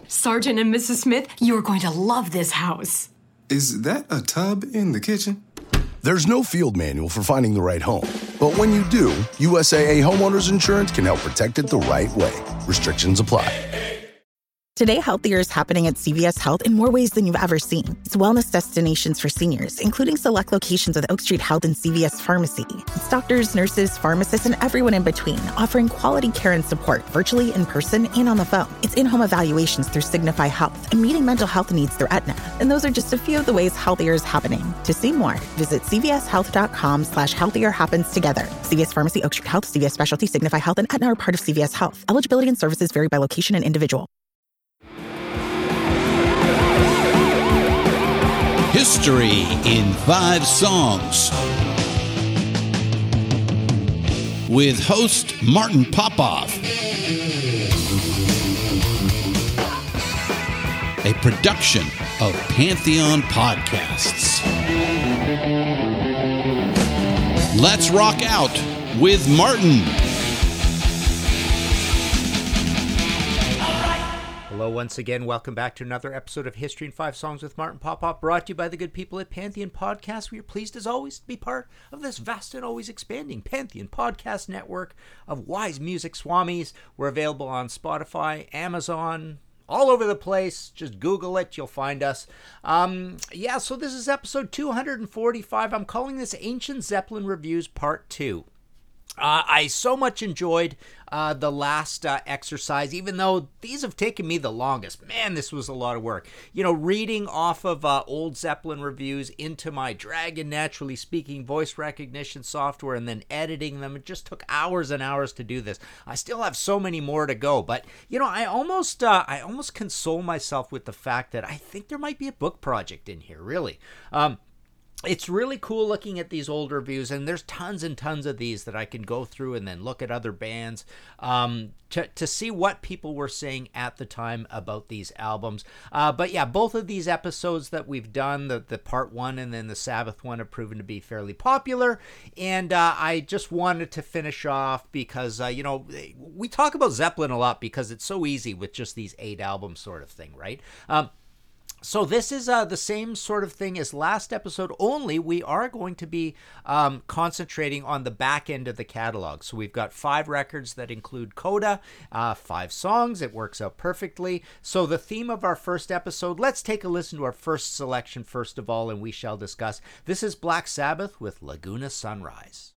Sergeant and Mrs. Smith, you're going to love this house. Is that a tub in the kitchen? There's no field manual for finding the right home. But when you do, USAA Homeowners Insurance can help protect it the right way. Restrictions apply. Today, healthier is happening at CVS Health in more ways than you've ever seen. It's wellness destinations for seniors, including select locations with Oak Street Health and CVS Pharmacy. It's doctors, nurses, pharmacists, and everyone in between, offering quality care and support virtually, in person, and on the phone. It's in-home evaluations through Signify Health and meeting mental health needs through Aetna. And those are just a few of the ways healthier is happening. To see more, visit cvshealth.com/healthier happens together. CVS Pharmacy, Oak Street Health, CVS Specialty, Signify Health, and Aetna are part of CVS Health. Eligibility and services vary by location and individual. History in 5 songs with host Martin Popoff. A production of Pantheon Podcasts. Let's rock out with Martin. Hello once again. Welcome back to another episode of History in 5 Songs with Martin Popoff, brought to you by the good people at Pantheon Podcasts. We are pleased as always to be part of this vast and always expanding Pantheon Podcast network of wise music swamis. We're available on Spotify, Amazon, all over the place. Just Google it, you'll find us. So this is episode 245. I'm calling this Ancient Zeppelin Reviews Part 2. I so much enjoyed the last exercise, even though these have taken me the longest. Man, this was a lot of work. You know, reading off of old Zeppelin reviews into my Dragon Naturally Speaking voice recognition software and then editing them. It just took hours and hours to do this. I still have so many more to go, but you know, I almost console myself with the fact that I think there might be a book project in here, really. It's really cool looking at these old reviews, and there's tons and tons of these that I can go through and then look at other bands to see what people were saying at the time about these albums. But yeah, both of these episodes that we've done, the part 1 and then the Sabbath one, have proven to be fairly popular, and I just wanted to finish off because, you know, we talk about Zeppelin a lot because it's so easy with just these 8 albums sort of thing, right? So this is the same sort of thing as last episode, only we are going to be concentrating on the back end of the catalog. So we've got 5 records that include Coda, 5 songs. It works out perfectly. So the theme of our first episode, let's take a listen to our first selection first of all, and we shall discuss. This is Black Sabbath with Laguna Sunrise.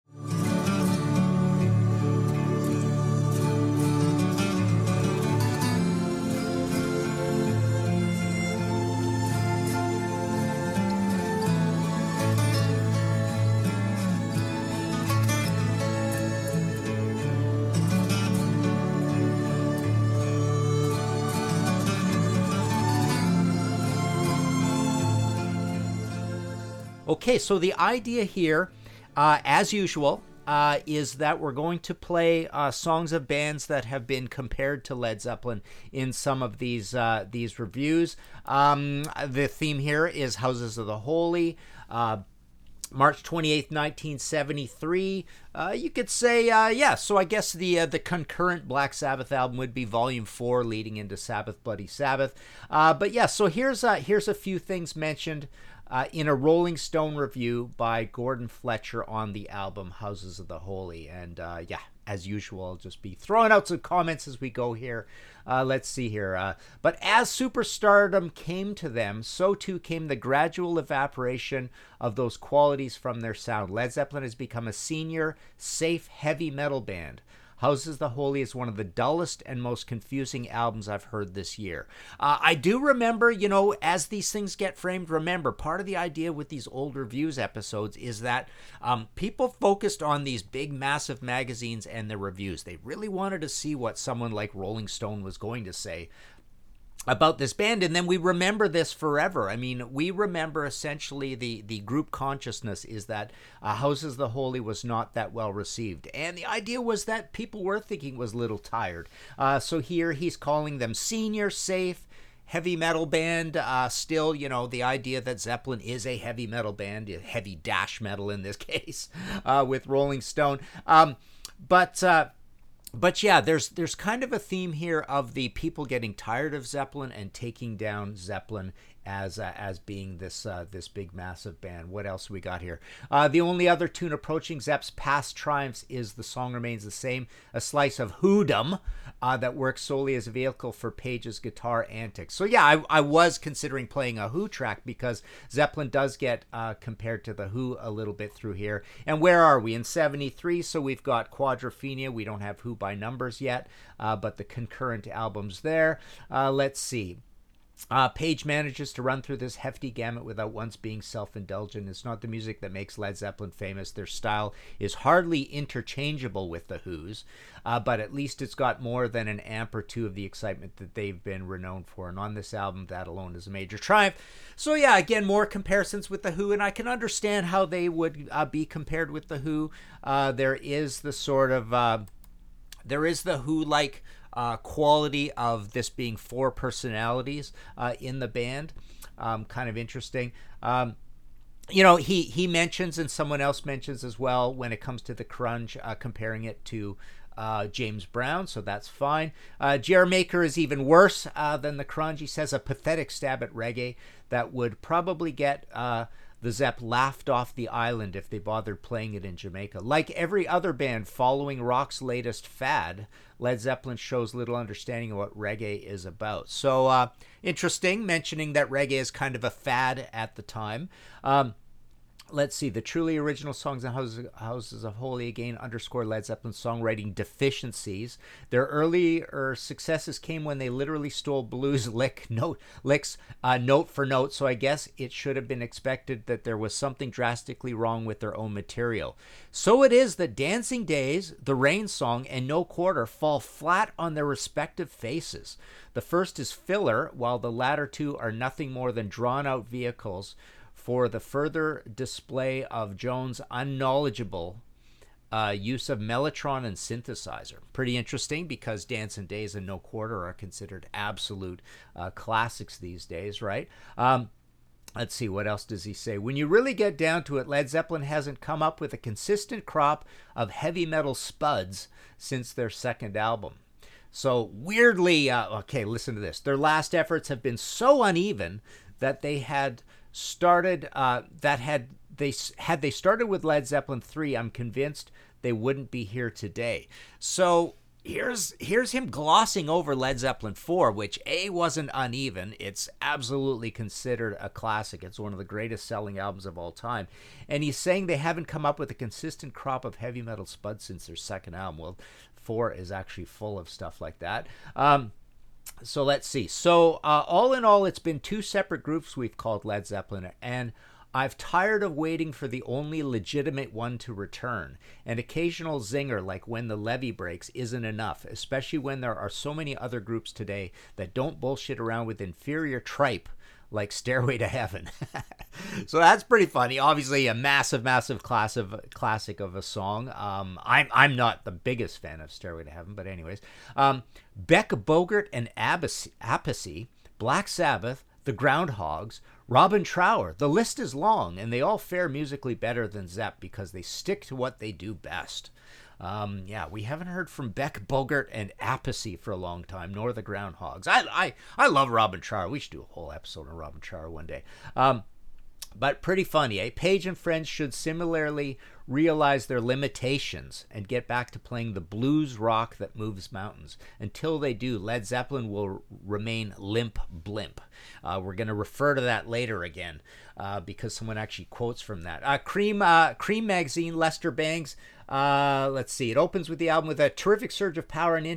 Okay, so the idea here, as usual, is that we're going to play songs of bands that have been compared to Led Zeppelin in some of these reviews. The theme here is Houses of the Holy, March 28th, 1973. You could say, yeah, so I guess the concurrent Black Sabbath album would be Volume 4 leading into Sabbath Bloody Sabbath. But yeah, so here's a few things mentioned in a Rolling Stone review by Gordon Fletcher on the album Houses of the Holy. And yeah, as usual, I'll just be throwing out some comments as we go here. Let's see here. But as superstardom came to them, so too came the gradual evaporation of those qualities from their sound. Led Zeppelin has become a senior, safe, heavy metal band. Houses of the Holy is one of the dullest and most confusing albums I've heard this year. I do remember, you know, as these things get framed, remember, part of the idea with these old reviews episodes is that people focused on these big, massive magazines and their reviews. They really wanted to see what someone like Rolling Stone was going to say about this band, and then we remember this forever. I mean, we remember essentially the group consciousness is that Houses of the Holy was not that well received, and the idea was that people were thinking it was a little tired. So here he's calling them senior, safe, heavy metal band. Still, you know, the idea that Zeppelin is a heavy metal band, heavy dash metal in this case, with Rolling Stone. But But yeah, there's kind of a theme here of the people getting tired of Zeppelin and taking down Zeppelin as being this big massive band. What else we got here? The only other tune approaching Zepp's past triumphs is The Song Remains the Same, a slice of Whodom that works solely as a vehicle for Page's guitar antics. So yeah, I was considering playing a Who track because Zeppelin does get compared to the Who a little bit through here. And where are we? In 73, so we've got Quadrophenia. We don't have Who by numbers yet, but the concurrent albums there. Let's see. Page manages to run through this hefty gamut without once being self-indulgent. It's not the music that makes Led Zeppelin famous. Their style is hardly interchangeable with the Who's, but at least it's got more than an amp or two of the excitement that they've been renowned for. And on this album, that alone is a major triumph. So yeah, again, more comparisons with the Who, and I can understand how they would be compared with the Who. There is the sort of there is the Who-like quality of this being four personalities in the band. Kind of interesting. He mentions, and someone else mentions as well, when it comes to the grunge, comparing it to James Brown, so that's fine. Jaremaker is even worse than the grunge. He says a pathetic stab at reggae that would probably get the Zepp laughed off the island if they bothered playing it in Jamaica. Like every other band following rock's latest fad, Led Zeppelin shows little understanding of what reggae is about. So interesting, mentioning that reggae is kind of a fad at the time. Let's see, the truly original songs and Houses of Holy again underscore Led Zeppelin's songwriting deficiencies. Their earlier successes came when they literally stole blues licks note for note, so I guess it should have been expected that there was something drastically wrong with their own material. So it is that Dancing Days, The Rain Song, and No Quarter fall flat on their respective faces. The first is filler, while the latter two are nothing more than drawn-out vehicles for the further display of Jones' unknowledgeable use of mellotron and synthesizer. Pretty interesting because Dancing Days and No Quarter are considered absolute classics these days, right? Let's see, what else does he say? When you really get down to it, Led Zeppelin hasn't come up with a consistent crop of heavy metal spuds since their second album. So weirdly, okay, listen to this. Their last efforts have been so uneven that they had started had they started with Led Zeppelin 3, I'm convinced they wouldn't be here today. So here's him glossing over Led Zeppelin 4, which wasn't uneven. It's absolutely considered a classic. It's one of the greatest selling albums of all time. And he's saying they haven't come up with a consistent crop of heavy metal spuds since their second album. Well, 4 is actually full of stuff like that. So let's see. So all in all, it's been 2 separate groups we've called Led Zeppelin, and I've tired of waiting for the only legitimate one to return. An occasional zinger like When the Levee Breaks isn't enough, especially when there are so many other groups today that don't bullshit around with inferior tripe like Stairway to Heaven. So that's pretty funny. Obviously a massive classic of a song. I'm not the biggest fan of Stairway to Heaven, but anyways. Beck Bogert and Appice, Black Sabbath, the Groundhogs, Robin Trower. The list is long, and they all fare musically better than Zepp because they stick to what they do best. We haven't heard from Beck Bogert and Appice for a long time, nor the Groundhogs. I love Robin Trower. We should do a whole episode on Robin Trower one day. But pretty funny, eh? Page and friends should similarly realize their limitations and get back to playing the blues rock that moves mountains. Until they do, Led Zeppelin will remain limp blimp. We're going to refer to that later again because someone actually quotes from that. Cream Magazine, Lester Bangs. Let's see. It opens with the album with a terrific surge of power and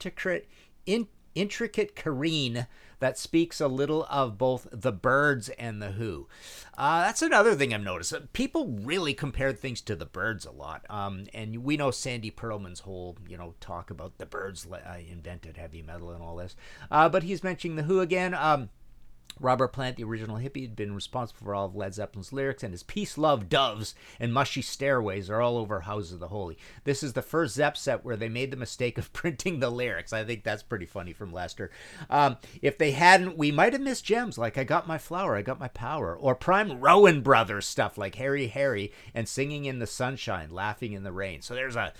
intricate careen that speaks a little of both the Byrds and the Who. That's another thing I've noticed. People really compare things to the Byrds a lot. And we know Sandy Pearlman's whole, talk about the Byrds invented heavy metal and all this. But he's mentioning the Who again. Robert Plant, the original hippie, had been responsible for all of Led Zeppelin's lyrics, and his Peace, Love, Doves, and Mushy Stairways are all over Houses of the Holy. This is the first Zepp set where they made the mistake of printing the lyrics. I think that's pretty funny from Lester. If they hadn't, we might have missed gems like I Got My Flower, I Got My Power, or prime Rowan Brothers stuff like Harry Harry and Singing in the Sunshine, Laughing in the Rain. So there's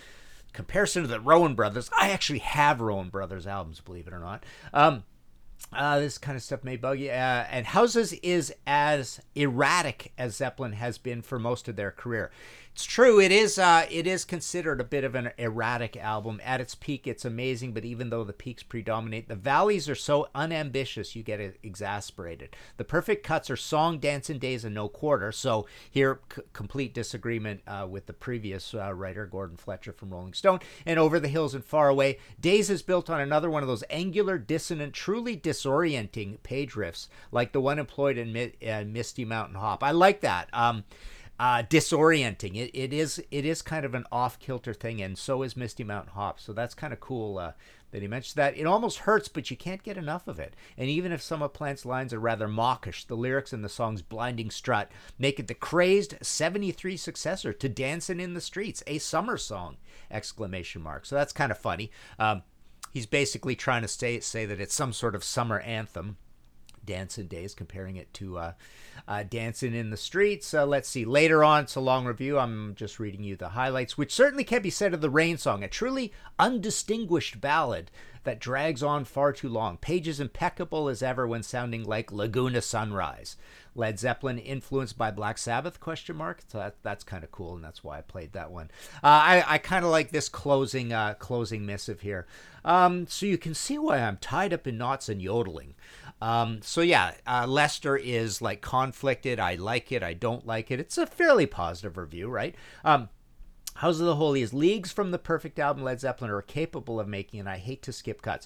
comparison to the Rowan Brothers. I actually have Rowan Brothers albums, believe it or not. This kind of stuff may bug you. And Houses is as erratic as Zeppelin has been for most of their career. It's true. It is considered a bit of an erratic album. At its peak, it's amazing, but even though the peaks predominate, the valleys are so unambitious you get exasperated. The perfect cuts are Song, Dancing Days, and No Quarter. So here, complete disagreement with the previous writer, Gordon Fletcher from Rolling Stone. And Over the Hills and Far Away. Days is built on another one of those angular, dissonant, truly disorienting page riffs, like the one employed in Misty Mountain Hop. I like that. Disorienting. It is kind of an off-kilter thing, and so is Misty Mountain Hop. So that's kind of cool that he mentions that. It almost hurts, but you can't get enough of it. And even if some of Plant's lines are rather mawkish, the lyrics in the song's blinding strut make it the crazed 73 successor to Dancin' in the Streets, a summer song! ! So that's kind of funny. He's basically trying to say that it's some sort of summer anthem. Dancing Days, comparing it to Dancing in the Streets. Let's see. Later on, it's a long review. I'm just reading you the highlights, which certainly can be said of the Rain Song, a truly undistinguished ballad that drags on far too long. Page is impeccable as ever when sounding like Laguna Sunrise. Led Zeppelin influenced by Black Sabbath, ? So that's kind of cool, and that's why I played that one. I kind of like this closing missive here. So you can see why I'm tied up in knots and yodeling. Lester is like conflicted. I like it. I don't like it. It's a fairly positive review, right? House of the Holy is leagues from the perfect album Led Zeppelin are capable of making, and I hate to skip cuts.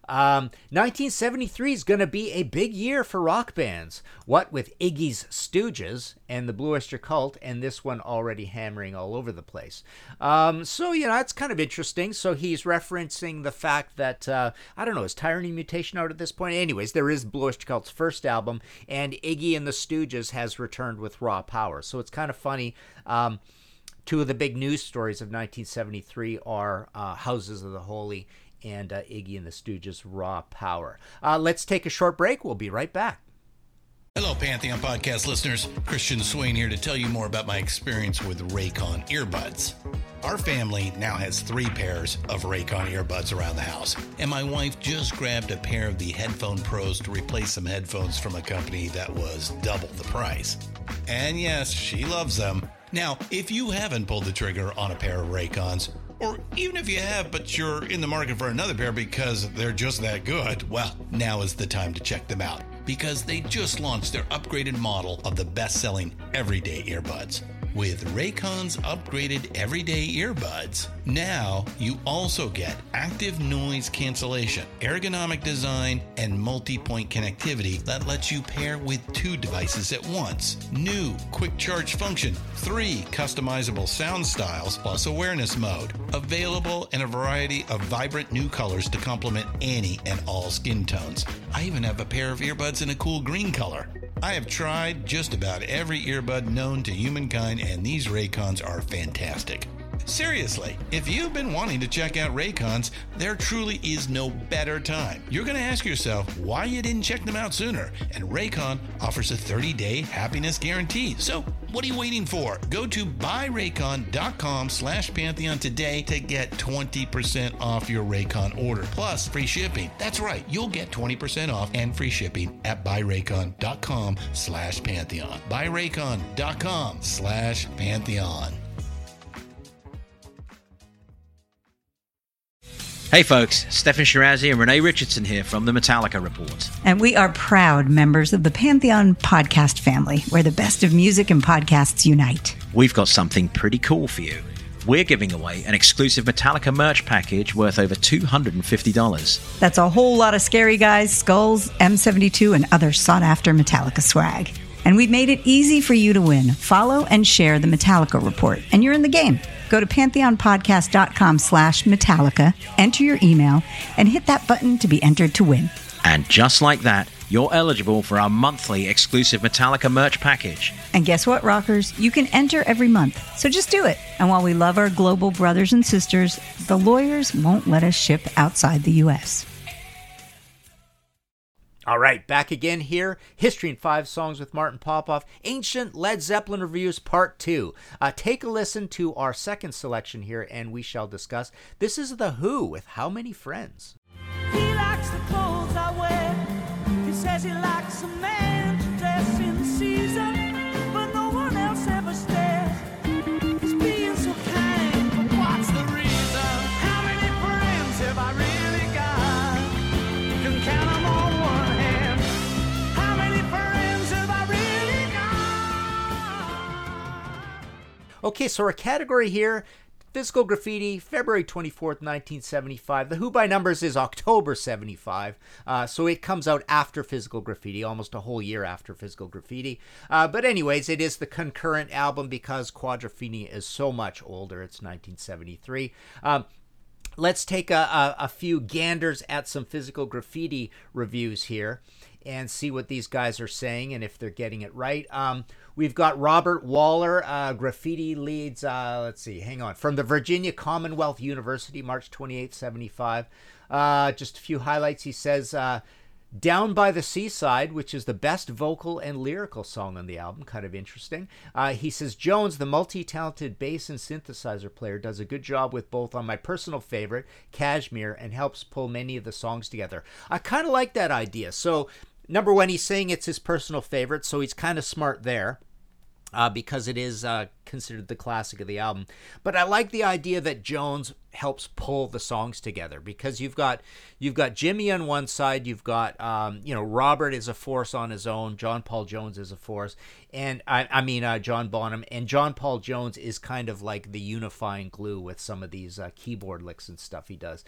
1973 is going to be a big year for rock bands. What with Iggy's Stooges and the Blue Oyster Cult, and this one already hammering all over the place. It's kind of interesting. So he's referencing the fact that, is Tyranny Mutation out at this point? Anyways, there is Blue Oyster Cult's first album, and Iggy and the Stooges has returned with Raw Power. So it's kind of funny. Two of the big news stories of 1973 are Houses of the Holy and Iggy and the Stooges' Raw Power. Let's take a short break. We'll be right back. Hello, Pantheon Podcast listeners. Christian Swain here to tell you more about my experience with Raycon earbuds. Our family now has 3 pairs of Raycon earbuds around the house, and my wife just grabbed a pair of the Headphone Pros to replace some headphones from a company that was double the price. And yes, she loves them. Now, if you haven't pulled the trigger on a pair of Raycons, or even if you have, but you're in the market for another pair because they're just that good, well, now is the time to check them out, because they just launched their upgraded model of the best-selling everyday earbuds. With Raycon's upgraded everyday earbuds, now you also get active noise cancellation, ergonomic design, and multi-point connectivity that lets you pair with 2 devices at once. New quick charge function, 3 customizable sound styles, plus awareness mode. Available in a variety of vibrant new colors to complement any and all skin tones. I even have a pair of earbuds in a cool green color. I have tried just about every earbud known to humankind, and these Raycons are fantastic. Seriously, if you've been wanting to check out Raycons, there truly is no better time. You're going to ask yourself why you didn't check them out sooner, and Raycon offers a 30-day happiness guarantee. So what are you waiting for? Go to buyraycon.com/Pantheon today to get 20% off your Raycon order, plus free shipping. That's right, you'll get 20% off and free shipping at buyraycon.com/Pantheon. buyraycon.com/Pantheon. Hey folks, Stefan Shirazi and Renee Richardson here from the Metallica Report. And we are proud members of the Pantheon podcast family, where the best of music and podcasts unite. We've got something pretty cool for you. We're giving away an exclusive Metallica merch package worth over $250. That's a whole lot of Scary Guys, skulls, M72, and other sought-after Metallica swag. And we've made it easy for you to win. Follow and share the Metallica Report, and you're in the game. Go to pantheonpodcast.com/Metallica, enter your email, and hit that button to be entered to win. And just like that, you're eligible for our monthly exclusive Metallica merch package. And guess what, rockers? You can enter every month, so just do it. And while we love our global brothers and sisters, the lawyers won't let us ship outside the U.S. All right, back again here. History in 5 Songs with Martin Popoff. Ancient Led Zeppelin Reviews Part 2. Take a listen to our second selection here, and we shall discuss. This is The Who with How Many Friends? He likes the clothes I wear. He says he likes a man to dress in season, but no one else ever stares. He's being so kind, but what's the reason? How many friends have I really got? You can count them on one hand. How many friends have I really got? Okay, so our category here, Physical Graffiti, February 24th, 1975. The Who by numbers is October 75, so it comes out after Physical Graffiti, almost a whole year after Physical Graffiti. But anyways, it is the concurrent album because Quadrophenia is so much older. It's 1973. Let's take a few ganders at some Physical Graffiti reviews here and see what these guys are saying and if they're getting it right. We've got Robert Waller, graffiti leads, let's see, hang on, from the Virginia Commonwealth University, March 28, 75. Just a few highlights. He says, Down by the Seaside, which is the best vocal and lyrical song on the album, kind of interesting. He says, Jones, the multi-talented bass and synthesizer player, does a good job with both on my personal favorite, Kashmir, and helps pull many of the songs together. I kind of like that idea. So, number one, he's saying it's his personal favorite, so he's kind of smart there. Because it is considered the classic of the album. But I like the idea that Jones helps pull the songs together because you've got Jimmy on one side, you've got Robert is a force on his own, John Paul Jones is a force, and John Bonham, and John Paul Jones is kind of like the unifying glue with some of these keyboard licks and stuff he does.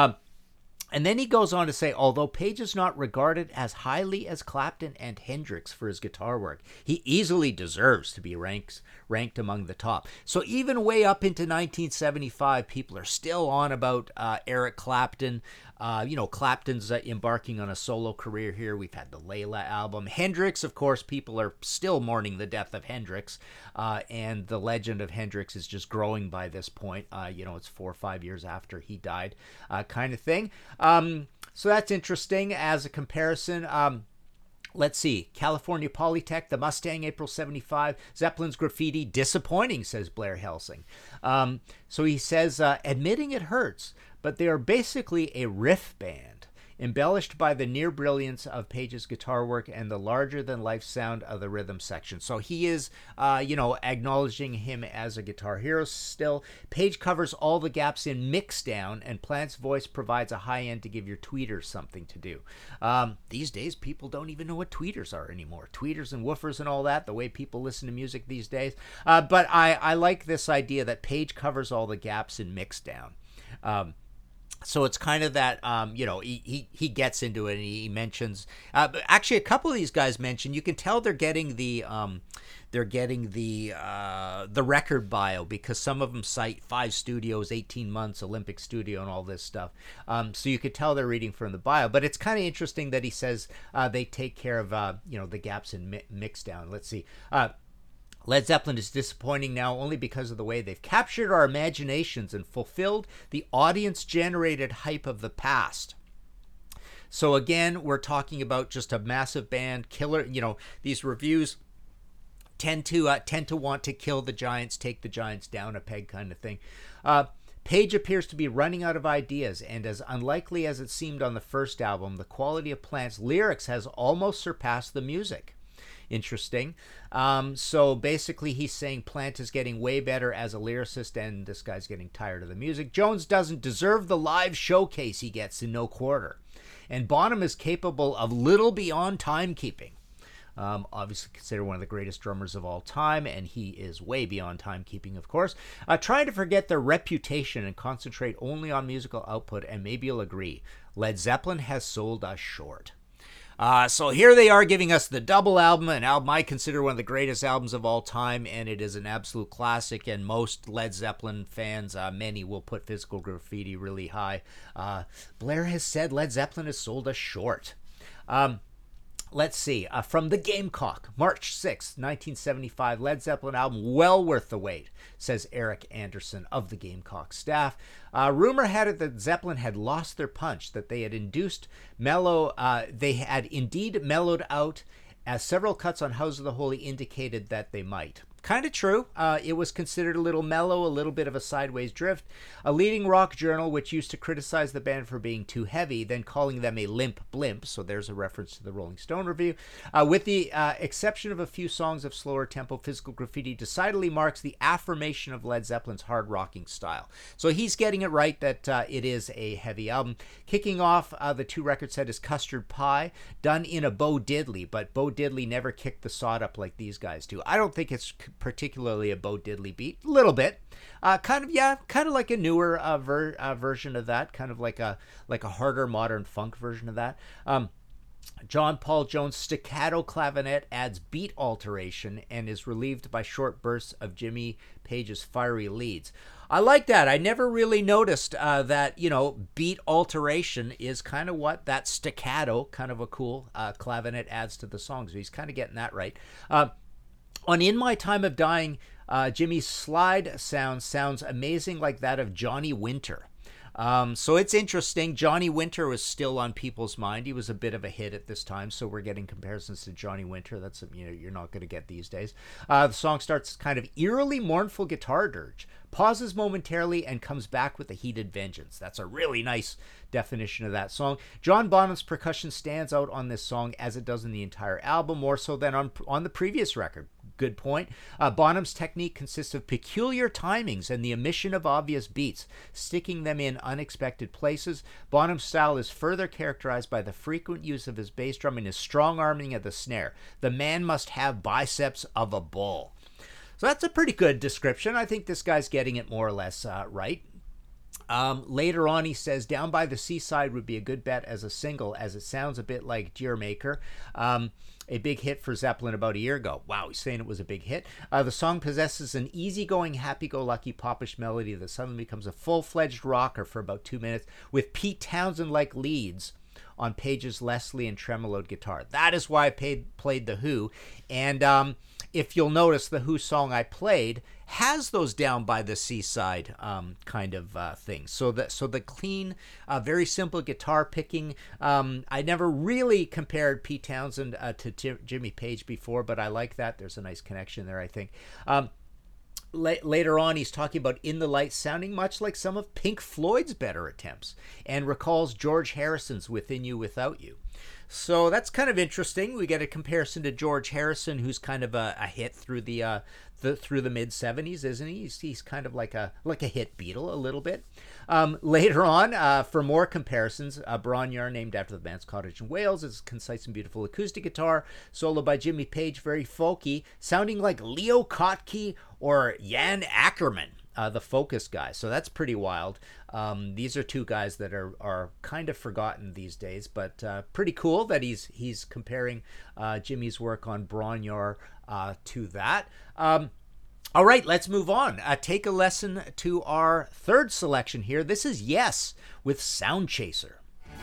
And then he goes on to say, although Page is not regarded as highly as Clapton and Hendrix for his guitar work, he easily deserves to be ranked among the top. So even way up into 1975, people are still on about Eric Clapton. Clapton's embarking on a solo career here. We've had the Layla album. Hendrix, of course, people are still mourning the death of Hendrix. And the legend of Hendrix is just growing by this point. It's 4 or 5 years after he died, kind of thing. So that's interesting as a comparison. Let's see. California Polytech, The Mustang, April 75. Zeppelin's Graffiti, disappointing, says Blair Helsing. So he says, admitting it hurts, but they are basically a riff band, embellished by the near brilliance of Page's guitar work and the larger-than-life sound of the rhythm section. So he is, acknowledging him as a guitar hero still. Page covers all the gaps in mixdown, and Plant's voice provides a high end to give your tweeters something to do. These days, people don't even know what tweeters are anymore. Tweeters and woofers and all that, the way people listen to music these days. But I like this idea that Page covers all the gaps in mixdown. So it's kind of that, he gets into it and he mentions, actually a couple of these guys mention, you can tell they're getting the record bio because some of them cite 5 studios, 18 months, Olympic studio and all this stuff. So you could tell they're reading from the bio, but it's kind of interesting that he says they take care of, the gaps in mixdown. Let's see. Led Zeppelin is disappointing now only because of the way they've captured our imaginations and fulfilled the audience-generated hype of the past. So again, we're talking about just a massive band, killer. These reviews tend to want to kill the Giants, take the Giants down a peg, kind of thing. Page appears to be running out of ideas, and as unlikely as it seemed on the first album, the quality of Plant's lyrics has almost surpassed the music. Interesting. So basically he's saying Plant is getting way better as a lyricist and this guy's getting tired of the music. Jones doesn't deserve the live showcase he gets in No Quarter. And Bonham is capable of little beyond timekeeping. Obviously considered one of the greatest drummers of all time, and he is way beyond timekeeping, of course. Trying to forget their reputation and concentrate only on musical output, and maybe you'll agree, Led Zeppelin has sold us short. So here they are giving us the double album, an album I consider one of the greatest albums of all time, and it is an absolute classic, and most Led Zeppelin fans, many will put Physical Graffiti really high. Blair has said Led Zeppelin has sold us short. Let's see. From the Gamecock, March 6th, 1975, Led Zeppelin album, well worth the wait, says Eric Anderson of the Gamecock staff. Rumor had it that Zeppelin had lost their punch, that they had indeed mellowed out, as several cuts on House of the Holy indicated that they might. Kind of true. It was considered a little mellow, a little bit of a sideways drift. A leading rock journal, which used to criticize the band for being too heavy, then calling them a limp blimp, so there's a reference to the Rolling Stone review. With the exception of a few songs of slower tempo, Physical Graffiti decidedly marks the affirmation of Led Zeppelin's hard rocking style. So he's getting it right that it is a heavy album. Kicking off the 2 record set is Custard Pie, done in a Bo Diddley, but Bo Diddley never kicked the sod up like these guys do. I don't think it's particularly a Bo Diddley beat, a little bit, kind of like a newer version of that, kind of like a harder modern funk version of that. John Paul Jones' staccato clavinet adds beat alteration and is relieved by short bursts of Jimmy Page's fiery leads. I like that. I never really noticed that, beat alteration is kind of what that staccato, kind of a cool clavinet adds to the song. So he's kind of getting that right. On In My Time of Dying, Jimmy's slide sounds amazing like that of Johnny Winter. So it's interesting. Johnny Winter was still on people's mind. He was a bit of a hit at this time, so we're getting comparisons to Johnny Winter. That's you're not going to get these days. The song starts kind of eerily mournful guitar dirge, pauses momentarily, and comes back with a heated vengeance. That's a really nice definition of that song. John Bonham's percussion stands out on this song as it does in the entire album, more so than on the previous record. Good point. Bonham's technique consists of peculiar timings and the omission of obvious beats, sticking them in unexpected places. Bonham's style is further characterized by the frequent use of his bass drum and his strong arming of the snare. The man must have biceps of a bull. So that's a pretty good description. I think this guy's getting it more or less right. Later on, he says, Down by the Seaside would be a good bet as a single, as it sounds a bit like Deer Maker. A big hit for Zeppelin about a year ago. Wow, he's saying it was a big hit. The song possesses an easygoing, happy-go-lucky popish melody that suddenly becomes a full-fledged rocker for about 2 minutes with Pete Townsend-like leads on Page's Leslie and tremoloed guitar. That is why I played The Who. And if you'll notice, the Who song I played has those Down by the Seaside kind of things. So the clean, very simple guitar picking. I never really compared Pete Townsend to Jimmy Page before, but I like that. There's a nice connection there, I think. Later on, he's talking about In the Light sounding much like some of Pink Floyd's better attempts, and recalls George Harrison's Within You, Without You. So that's kind of interesting. We get a comparison to George Harrison, who's kind of a hit through the mid 70s, isn't he? He's kind of like a hit Beatle a little bit. Later on, for more comparisons, Bron-Y-Aur, named after the band's cottage in Wales, is concise and beautiful acoustic guitar solo by Jimmy Page, very folky, sounding like Leo Kottke or Jan Ackerman, the Focus guy. So that's pretty wild. These are two guys that are kind of forgotten these days, but pretty cool that he's comparing Jimmy's work on Bron-Y-Aur to that. All right, let's move on. Take a lesson to our third selection here. This is Yes with Sound Chaser.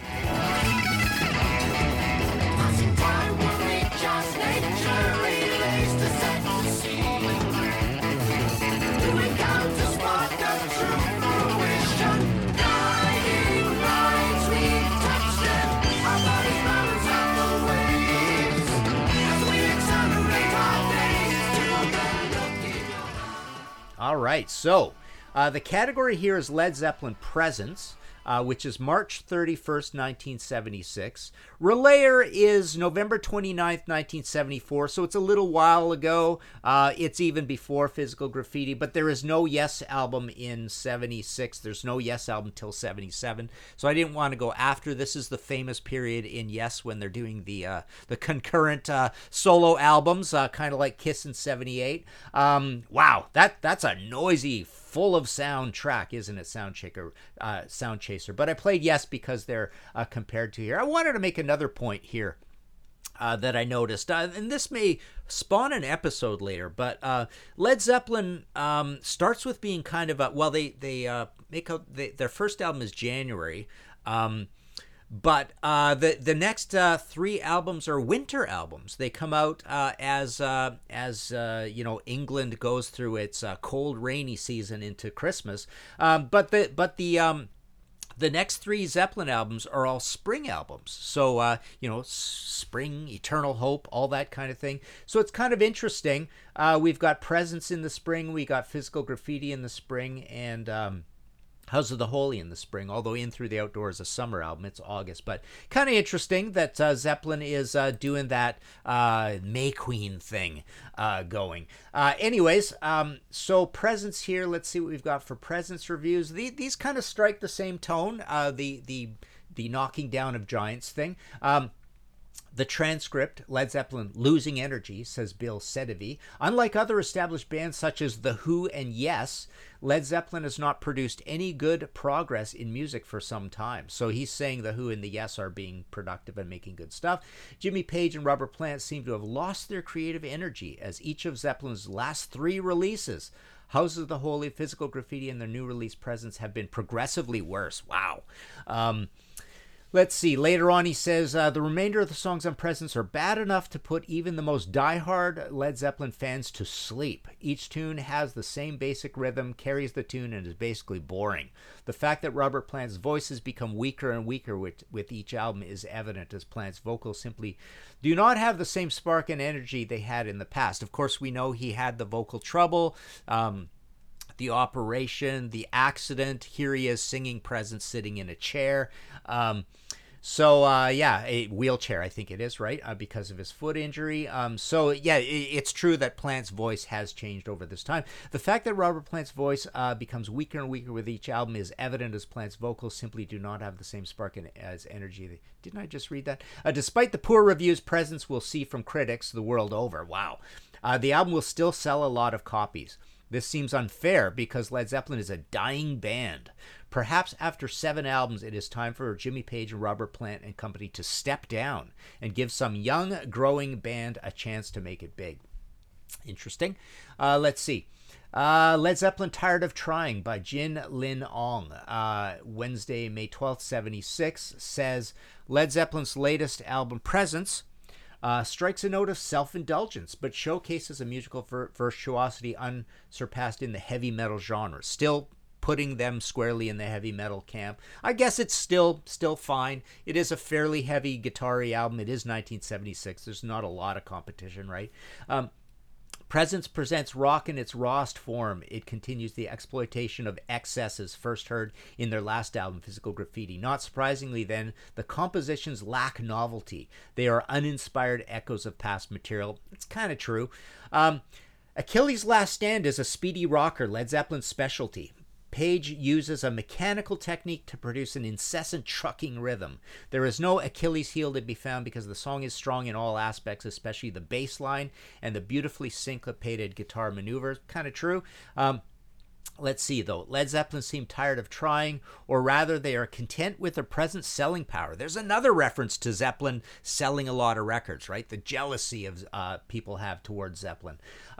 All right, so the category here is Led Zeppelin Presents, which is March 31st, 1976. Relayer is November 29th, 1974, so it's a little while ago. It's even before Physical Graffiti, but there is no Yes album in 76. There's no Yes album till 77, so I didn't want to go after. This is the famous period in Yes when they're doing the concurrent solo albums, kind of like Kiss in 78. Wow, that's a noisy, full of sound track, isn't it? Sound Chaser. But I played Yes because they're compared to here. I wanted to make another point here that I noticed, and this may spawn an episode later, but Led Zeppelin starts with being kind of they make out their first album is January, But the next 3 albums are winter albums. They come out as England goes through its cold, rainy season into Christmas. But the next 3 Zeppelin albums are all spring albums. So, spring, eternal hope, all that kind of thing. So it's kind of interesting. We've got Presence in the spring. We got Physical Graffiti in the spring. And House of the Holy in the spring, although In Through the Outdoors is a summer album. It's August. But kind of interesting that Zeppelin is doing that May Queen thing going. So Presence here. Let's see what we've got for Presence reviews. These kind of strike the same tone, the knocking down of giants thing. The transcript, Led Zeppelin losing energy, says Bill Sedevy. Unlike other established bands such as The Who and Yes, Led Zeppelin has not produced any good progress in music for some time. So he's saying The Who and the Yes are being productive and making good stuff. Jimmy Page and Robert Plant seem to have lost their creative energy as each of Zeppelin's last 3 releases, House of the Holy, Physical Graffiti, and their new release Presence, have been progressively worse. Wow. Let's see. Later on, he says, the remainder of the songs on Presence are bad enough to put even the most diehard Led Zeppelin fans to sleep. Each tune has the same basic rhythm, carries the tune, and is basically boring. The fact that Robert Plant's voice has become weaker and weaker with each album is evident, as Plant's vocals simply do not have the same spark and energy they had in the past. Of course, we know he had the vocal trouble, the operation, the accident. Here he is singing Presence sitting in a chair. A wheelchair, I think it is, right? Because of his foot injury. It's true that Plant's voice has changed over this time. The fact that Robert Plant's voice becomes weaker and weaker with each album is evident, as Plant's vocals simply do not have the same spark as energy. Didn't I just read that? Despite the poor reviews Presence will see from critics the world over. Wow. The album will still sell a lot of copies. This seems unfair because Led Zeppelin is a dying band. Perhaps after 7 albums, it is time for Jimmy Page and Robert Plant and company to step down and give some young, growing band a chance to make it big. Interesting. Let's see. Led Zeppelin Tired of Trying by Jin Lin Ong. Wednesday, May 12th, 76, says Led Zeppelin's latest album, Presence, strikes a note of self-indulgence, but showcases a musical virtuosity unsurpassed in the heavy metal genre. Still putting them squarely in the heavy metal camp. I guess it's still fine. It is a fairly heavy guitar-y album. It is 1976. There's not a lot of competition, right? Presence presents rock in its rawest form. It continues the exploitation of excesses first heard in their last album, Physical Graffiti. Not surprisingly, then, the compositions lack novelty. They are uninspired echoes of past material. It's kind of true. Achilles' Last Stand is a speedy rocker, Led Zeppelin's specialty. Page uses a mechanical technique to produce an incessant trucking rhythm. There is no Achilles heel to be found because the song is strong in all aspects, especially the bass line and the beautifully syncopated guitar maneuvers. Kind of true. Let's see, though. Led Zeppelin seem tired of trying, or rather they are content with their present selling power. There's another reference to Zeppelin selling a lot of records, right? The jealousy of people have towards Zeppelin.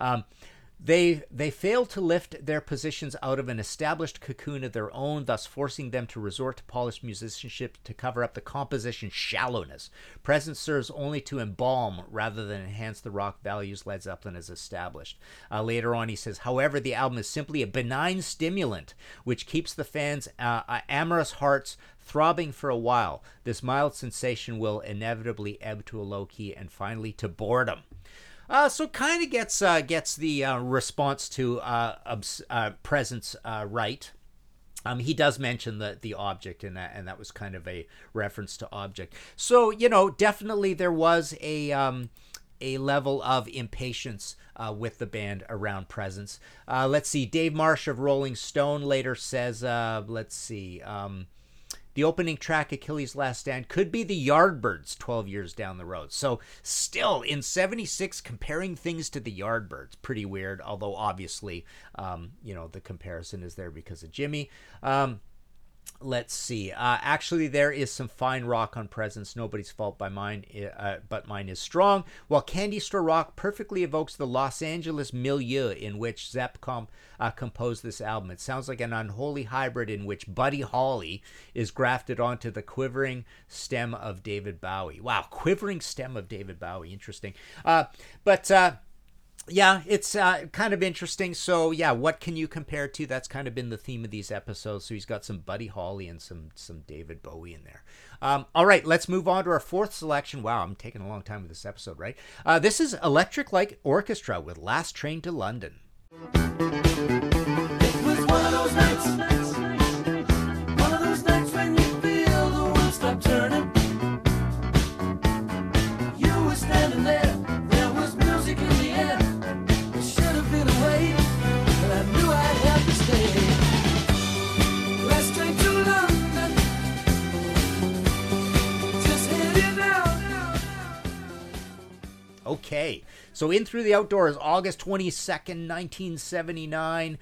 They fail to lift their positions out of an established cocoon of their own, thus forcing them to resort to polished musicianship to cover up the composition's shallowness. Presence serves only to embalm rather than enhance the rock values Led Zeppelin has established. Later on, he says, however, the album is simply a benign stimulant which keeps the fans' amorous hearts throbbing for a while. This mild sensation will inevitably ebb to a low key and finally to boredom. So kind of gets the response to Presence right. He does mention the object in that, and that was kind of a reference to object. So definitely there was a level of impatience with the band around Presence. Let's see. Dave Marsh of Rolling Stone later says, the opening track, Achilles' Last Stand, could be the Yardbirds 12 years down the road. So still, in 76, comparing things to the Yardbirds, pretty weird, although obviously, the comparison is there because of Jimmy. Let's see. Actually, there is some fine rock on Presence. Nobody's fault but mine is strong. While Candy Store Rock perfectly evokes the Los Angeles milieu in which Zepp composed this album. It sounds like an unholy hybrid in which Buddy Holly is grafted onto the quivering stem of David Bowie. Wow, quivering stem of David Bowie. Interesting. Yeah, it's kind of interesting. So, yeah, what can you compare to? That's kind of been the theme of these episodes. So he's got some Buddy Holly and some David Bowie in there. All right, let's move on to our fourth selection. Wow, I'm taking a long time with this episode, right? This is Electric Light Orchestra with Last Train to London. It was one of those nights when you feel the world stop turning. You were standing there, there was music in the air. It should have been away, but I knew I'd have to stay. Last train to London, just heading out. Okay, so In Through the Outdoors, August 22nd, 1979.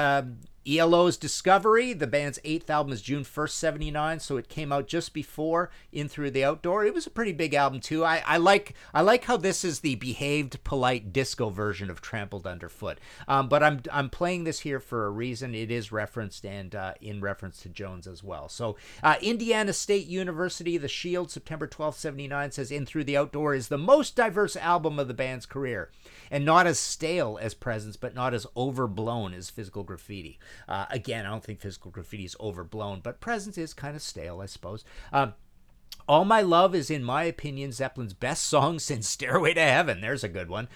ELO's Discovery, the band's 8th album, is June 1st, 79, so it came out just before In Through the Outdoor. It was a pretty big album, too. I like how this is the behaved, polite disco version of Trampled Underfoot. But I'm playing this here for a reason. It is referenced and in reference to Jones as well. So Indiana State University, The Shield, September 12th, 79, says In Through the Outdoor is the most diverse album of the band's career. And not as stale as Presence, but not as overblown as Physical Graffiti. Again, I don't think Physical Graffiti is overblown, but Presence is kind of stale, I suppose. All My Love is, in my opinion, Zeppelin's best song since Stairway to Heaven. There's a good one.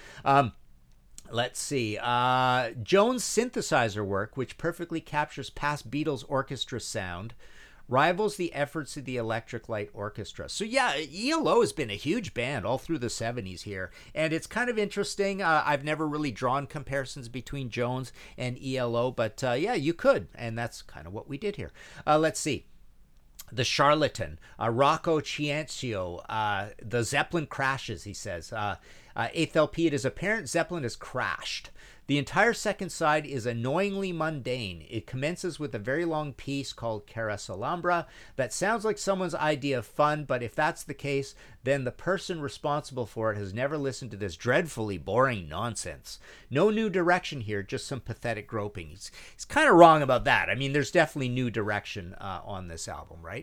Let's see. Jones' synthesizer work, which perfectly captures past Beatles orchestra sound, rivals the efforts of the Electric Light Orchestra. So yeah, ELO has been a huge band all through the 70s here, and it's kind of interesting. I've never really drawn comparisons between Jones and ELO, but yeah, you could, and that's kind of what we did here. Let's see. The Charlatan, Rocco Ciancio, the Zeppelin crashes, he says. 8th LP, it is apparent Zeppelin has crashed. The entire second side is annoyingly mundane. It commences with a very long piece called Cara Salambra that sounds like someone's idea of fun, but if that's the case, then the person responsible for it has never listened to this dreadfully boring nonsense. No new direction here, just some pathetic groping. He's kind of wrong about that. I mean, there's definitely new direction on this album, right?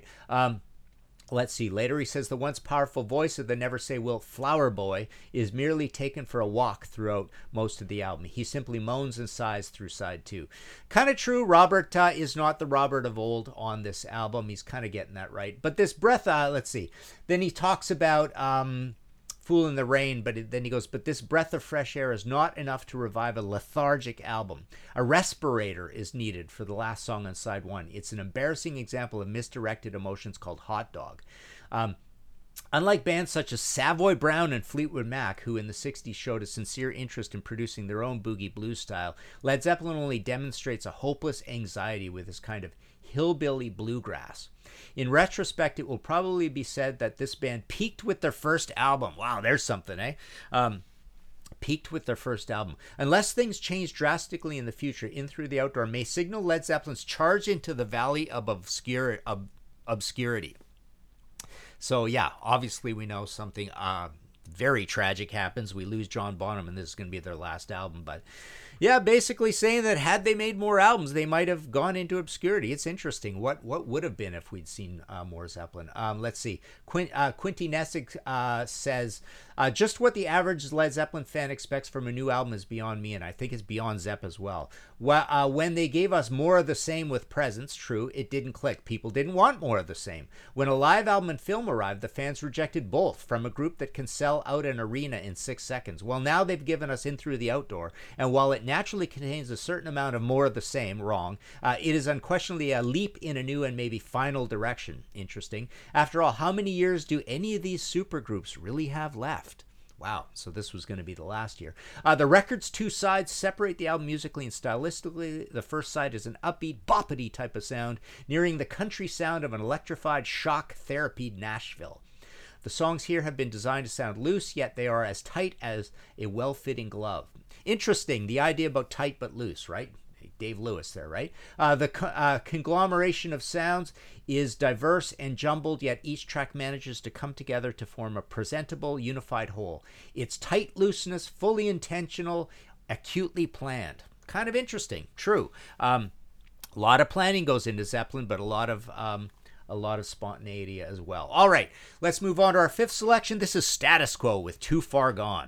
Let's see. Later he says the once powerful voice of the Never Say Wilt Flower Boy is merely taken for a walk throughout most of the album. He simply moans and sighs through side 2. Kind of true. Robert is not the Robert of old on this album. He's kind of getting that right. But this breath, let's see. Then he talks about Fool in the Rain, but then he goes, but this breath of fresh air is not enough to revive a lethargic album. A respirator is needed for the last song on side 1. It's an embarrassing example of misdirected emotions called Hot Dog. Unlike bands such as Savoy Brown and Fleetwood Mac, who in the 60s showed a sincere interest in producing their own boogie blues style, Led Zeppelin only demonstrates a hopeless anxiety with this kind of hillbilly bluegrass. In retrospect, it will probably be said that this band peaked with their first album. Wow, there's something, eh? Peaked with their first album. Unless things change drastically in the future, In Through the Outdoor may signal Led Zeppelin's charge into the valley of obscurity. So yeah, obviously we know something very tragic happens. We lose John Bonham, and this is going to be their last album. But yeah, basically saying that had they made more albums, they might have gone into obscurity. It's interesting. What would have been if we'd seen more Zeppelin? Let's see. Quinty Nessig says, just what the average Led Zeppelin fan expects from a new album is beyond me, and I think it's beyond Zepp as well. When they gave us more of the same with Presence, true, it didn't click. People didn't want more of the same. When a live album and film arrived, the fans rejected both from a group that can sell out an arena in 6 seconds. Well, now they've given us In Through the Outdoor, and while it naturally contains a certain amount of more of the same, wrong, it is unquestionably a leap in a new and maybe final direction. Interesting. After all, how many years do any of these supergroups really have left? Wow, so this was going to be the last year. The record's 2 sides separate the album musically and stylistically. The first side is an upbeat, boppity type of sound, nearing the country sound of an electrified, shock-therapied Nashville. The songs here have been designed to sound loose, yet they are as tight as a well-fitting glove. Interesting, the idea about tight but loose, right? Dave Lewis there, right? The conglomeration of sounds is diverse and jumbled, yet each track manages to come together to form a presentable, unified whole. It's tight looseness, fully intentional, acutely planned. Kind of interesting. True. A lot of planning goes into Zeppelin, but a lot of spontaneity as well. All right, let's move on to our fifth selection. This is Status Quo with Too Far Gone.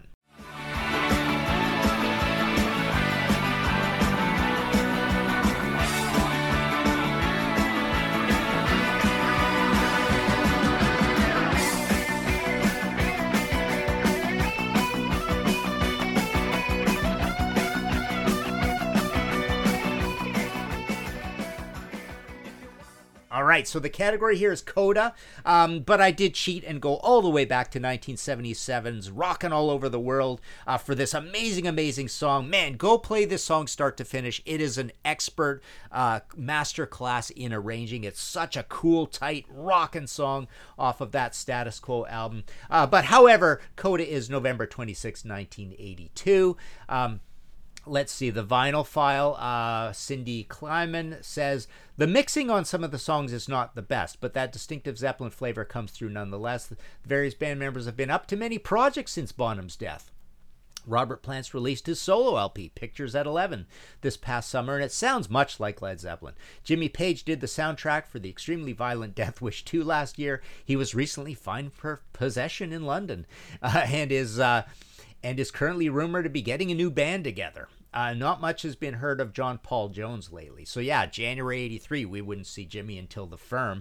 All right, so the category here is Coda, but I did cheat and go all the way back to 1977's Rockin' All Over the World for this amazing, amazing song. Man, go play this song start to finish. It is an expert masterclass in arranging. It's such a cool, tight, rockin' song off of that Status Quo album. But however, Coda is November 26, 1982. Let's see, the vinyl file, Cindy Kleiman says, the mixing on some of the songs is not the best, but that distinctive Zeppelin flavor comes through nonetheless. The various band members have been up to many projects since Bonham's death. Robert Plant released his solo LP, Pictures at 11, this past summer, and it sounds much like Led Zeppelin. Jimmy Page did the soundtrack for the extremely violent Death Wish 2 last year. He was recently fined for possession in London and is currently rumored to be getting a new band together. Not much has been heard of John Paul Jones lately. So yeah, January 83, we wouldn't see Jimmy until The Firm.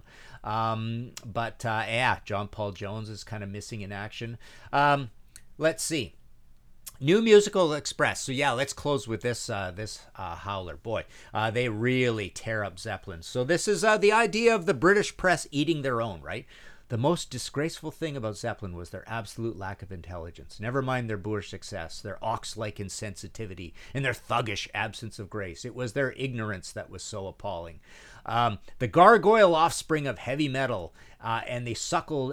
But John Paul Jones is kind of missing in action. Let's see. New Musical Express. So yeah, let's close with this howler. Boy, they really tear up Zeppelin. So this is the idea of the British press eating their own, right? The most disgraceful thing about Zeppelin was their absolute lack of intelligence. Never mind their boorish success, their ox-like insensitivity, and their thuggish absence of grace. It was their ignorance that was so appalling. The gargoyle offspring of heavy metal, and they suckled.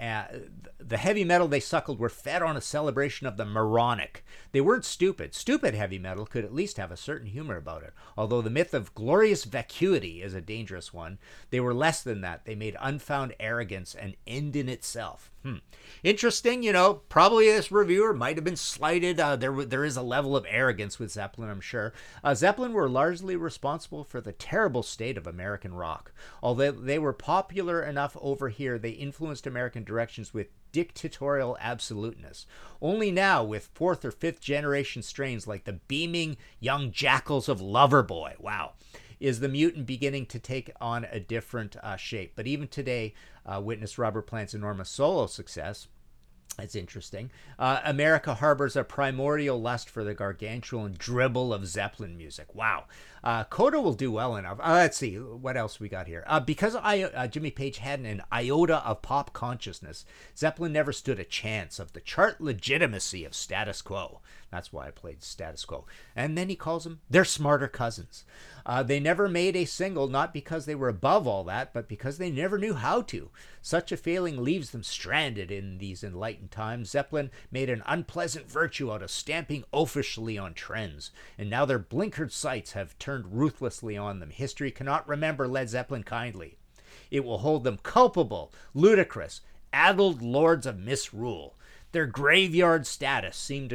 The heavy metal they suckled were fed on a celebration of the moronic. They weren't stupid. Stupid heavy metal could at least have a certain humor about it. Although the myth of glorious vacuity is a dangerous one, they were less than that. They made unfound arrogance an end in itself. Interesting, probably this reviewer might have been slighted. There is a level of arrogance with Zeppelin, I'm sure. Zeppelin were largely responsible for the terrible state of American rock. Although they were popular enough over here, they influenced American directions with dictatorial absoluteness. Only now, with fourth or fifth generation strains like the beaming young jackals of Loverboy, wow, is the mutant beginning to take on a different shape. But even today, witness Robert Plant's enormous solo success. It's interesting. America harbors a primordial lust for the gargantuan dribble of Zeppelin music. Wow. Coda will do well enough. Let's see. What else we got here? Because Jimmy Page had an iota of pop consciousness, Zeppelin never stood a chance of the chart legitimacy of Status Quo. That's why I played Status Quo. And then he calls them their smarter cousins. They never made a single, not because they were above all that, but because they never knew how to. Such a failing leaves them stranded in these enlightened times. Zeppelin made an unpleasant virtue out of stamping oafishly on trends, and now their blinkered sights have turned ruthlessly on them. History cannot remember Led Zeppelin kindly. It will hold them culpable, ludicrous, addled lords of misrule. Their graveyard status seems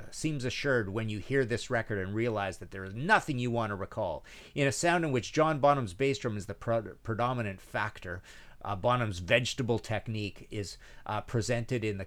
assured when you hear this record and realize that there is nothing you want to recall. In a sound in which John Bonham's bass drum is the predominant factor, Bonham's vegetable technique is presented in the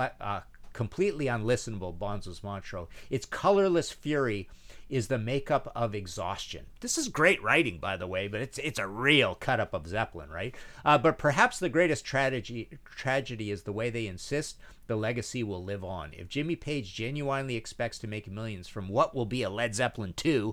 completely unlistenable Bonzo's Montreux. Its colorless fury is the makeup of exhaustion. This is great writing, by the way, but it's a real cut-up of Zeppelin, right? But perhaps the greatest tragedy is the way they insist the legacy will live on. If Jimmy Page genuinely expects to make millions from what will be a Led Zeppelin 2,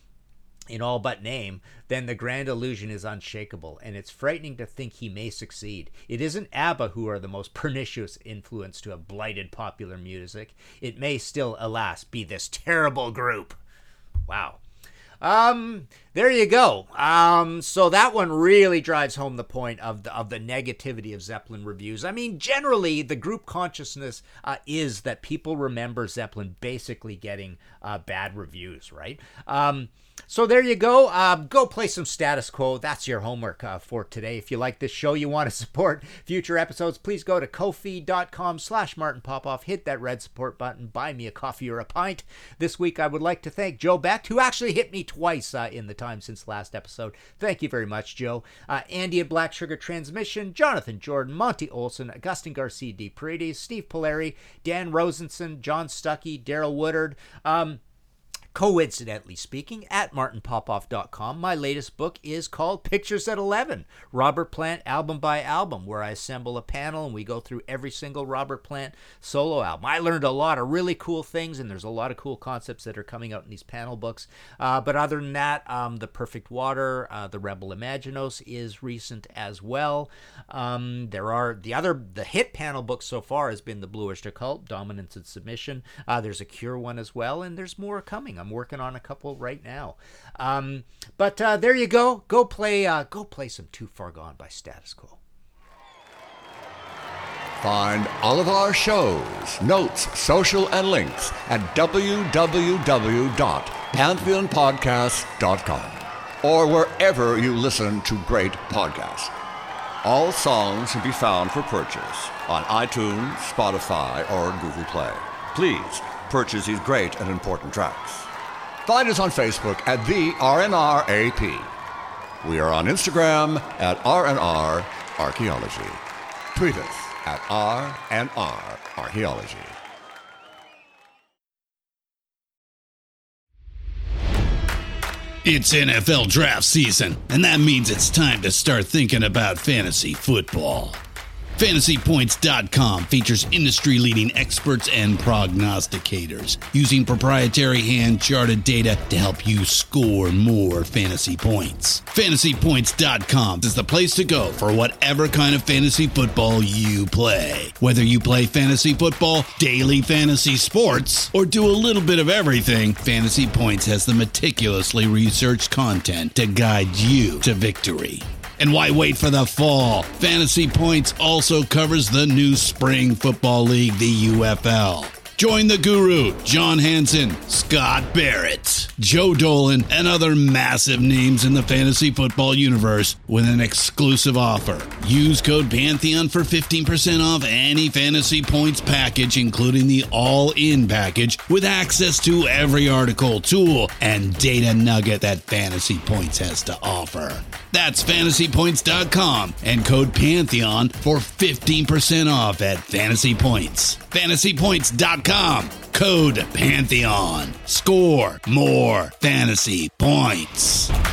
in all but name, then the grand illusion is unshakable, and it's frightening to think he may succeed. It isn't ABBA who are the most pernicious influence to have blighted popular music. It may still, alas, be this terrible group. Wow. There you go. So that one really drives home the point of the negativity of Zeppelin reviews. I mean, generally, the group consciousness is that people remember Zeppelin basically getting bad reviews, right? So there you go. Go play some Status Quo. That's your homework for today. If you like this show, you want to support future episodes, please go to ko-fi.com/Martin Popoff. Hit that red support button. Buy me a coffee or a pint. This week, I would like to thank Joe Becht, who actually hit me twice in the time since last episode. Thank you very much, Joe. Andy at Black Sugar Transmission, Jonathan Jordan, Monty Olson, Augustin Garcia de Paredes, Steve Polari, Dan Rosenson, John Stuckey, Daryl Woodard. Coincidentally speaking, at martinpopoff.com, my latest book is called Pictures at 11, Robert Plant album by album, where I assemble a panel and we go through every single Robert Plant solo album. I learned a lot of really cool things, and there's a lot of cool concepts that are coming out in these panel books. But other than that, The Perfect Water, The Rebel Imaginos is recent as well. There are the hit panel book so far has been The Blue Oyster Cult, Dominance and Submission. There's a Cure one as well, and there's more coming. I'm working on a couple right now. But there you go. Go play some Too Far Gone by Status Quo. Find all of our shows, notes, social, and links at www.pantheonpodcast.com or wherever you listen to great podcasts. All songs can be found for purchase on iTunes, Spotify, or Google Play. Please purchase these great and important tracks. Find us on Facebook at the RNRAP. We are on Instagram at RNR Archaeology. Tweet us at RNR Archaeology. It's NFL draft season, and that means it's time to start thinking about fantasy football. FantasyPoints.com features industry-leading experts and prognosticators using proprietary hand-charted data to help you score more fantasy points. FantasyPoints.com is the place to go for whatever kind of fantasy football you play. Whether you play fantasy football, daily fantasy sports, or do a little bit of everything, Fantasy Points has the meticulously researched content to guide you to victory. And why wait for the fall? Fantasy Points also covers the new spring football league, the UFL. Join the guru, John Hansen, Scott Barrett, Joe Dolan, and other massive names in the fantasy football universe with an exclusive offer. Use code Pantheon for 15% off any Fantasy Points package, including the all-in package, with access to every article, tool, and data nugget that Fantasy Points has to offer. That's FantasyPoints.com and code Pantheon for 15% off at Fantasy Points. FantasyPoints.com, code Pantheon. Score more fantasy points.